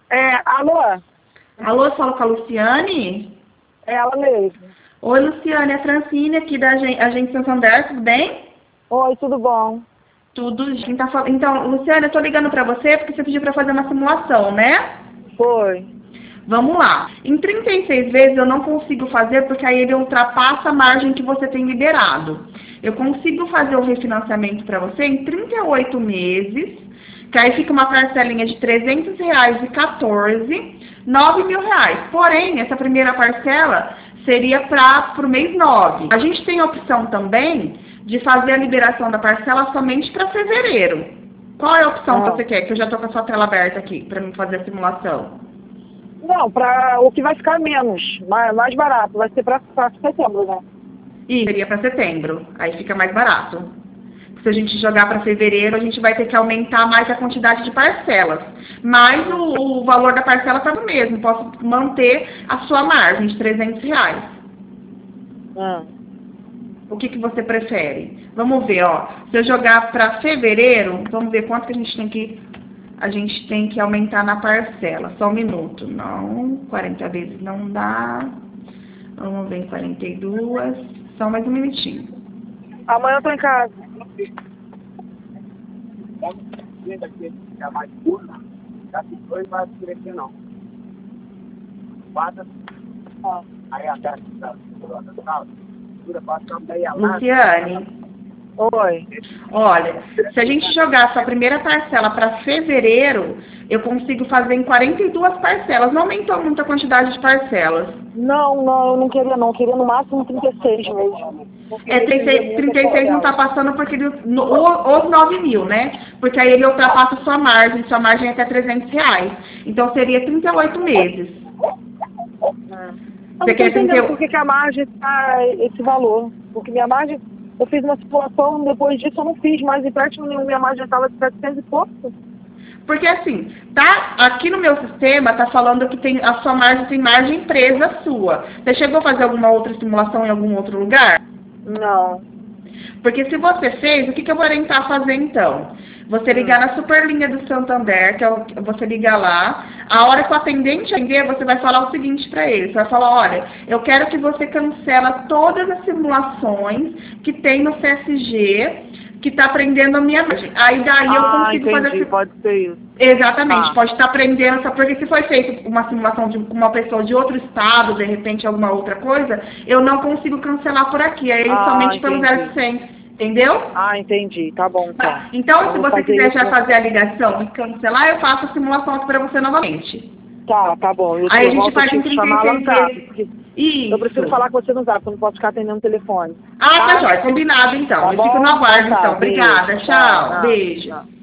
Alô? Alô, eu falo com a Luciane? É ela mesmo. Oi, Luciane, é a Francine aqui da Agência Santander, tudo bem? Oi, tudo bom? Tudo, quem tá falando? Então, Luciane, eu tô ligando pra você porque você pediu pra fazer uma simulação, né? Foi. Vamos lá. Em 36 vezes eu não consigo fazer porque aí ele ultrapassa a margem que você tem liberado. Eu consigo fazer o refinanciamento para você em 38 meses, que aí fica uma parcelinha de R$ 300 e 14, R$ 9.000. Porém, essa primeira parcela seria para o mês 9. A gente tem a opção também de fazer a liberação da parcela somente para fevereiro. Qual é a opção que você quer? Que eu já estou com a sua tela aberta aqui para mim fazer a simulação. Não, para o que vai ficar menos, mais barato, vai ser para setembro, né? E seria para setembro, aí fica mais barato. Se a gente jogar para fevereiro, a gente vai ter que aumentar mais a quantidade de parcelas. Mas o valor da parcela está o mesmo, posso manter a sua margem de R$ 300. O que você prefere? Vamos ver, ó. Se eu jogar para fevereiro, vamos ver quanto que a gente tem que aumentar na parcela. Só um minuto. Não, 40 vezes não dá. Vamos ver, 42. Só mais um minutinho. Amanhã eu tô em casa. Luciane, Oi. olha, se a gente jogar a sua primeira parcela para fevereiro, eu consigo fazer em 42 parcelas. Não aumentou muito a quantidade de parcelas. Não, eu não queria não. Queria no máximo 36 mesmo. 36 não está passando porque os 9.000, né? Porque aí ele ultrapassa sua margem é até R$ 300. Então seria 38 meses. Eu não tô entendendo por que a margem tá esse valor. Porque minha margem, eu fiz uma simulação, depois disso eu não fiz mais empréstimo nenhum, minha margem estava de 700 e pouco. Porque assim, tá aqui no meu sistema tá falando que a sua margem tem margem presa sua. Você chegou a fazer alguma outra simulação em algum outro lugar? Não. Porque se você fez, o que eu vou orientar a fazer então? Você ligar na Superlinha do Santander, você ligar lá, a hora que o atendente atender, você vai falar o seguinte para ele, você vai falar, olha, eu quero que você cancela todas as simulações que tem no CSG, que está prendendo a minha margem. Aí daí eu consigo fazer... Pode ser isso. Exatamente, pode estar prendendo, só porque se foi feita uma simulação de uma pessoa de outro estado, de repente alguma outra coisa, eu não consigo cancelar por aqui, aí somente pelo 0800. Entendeu? Entendi. Tá bom, tá. Então, se você quiser já fazer a ligação e cancelar, eu faço a simulação aqui para você novamente. Tá bom. Aí a gente faz em 36 vezes. Isso. Eu prefiro falar com você no zap, eu não posso ficar atendendo o telefone. Tá jóia. Combinado, então. Eu fico no aguardo, então. Obrigada. Tchau. Beijo.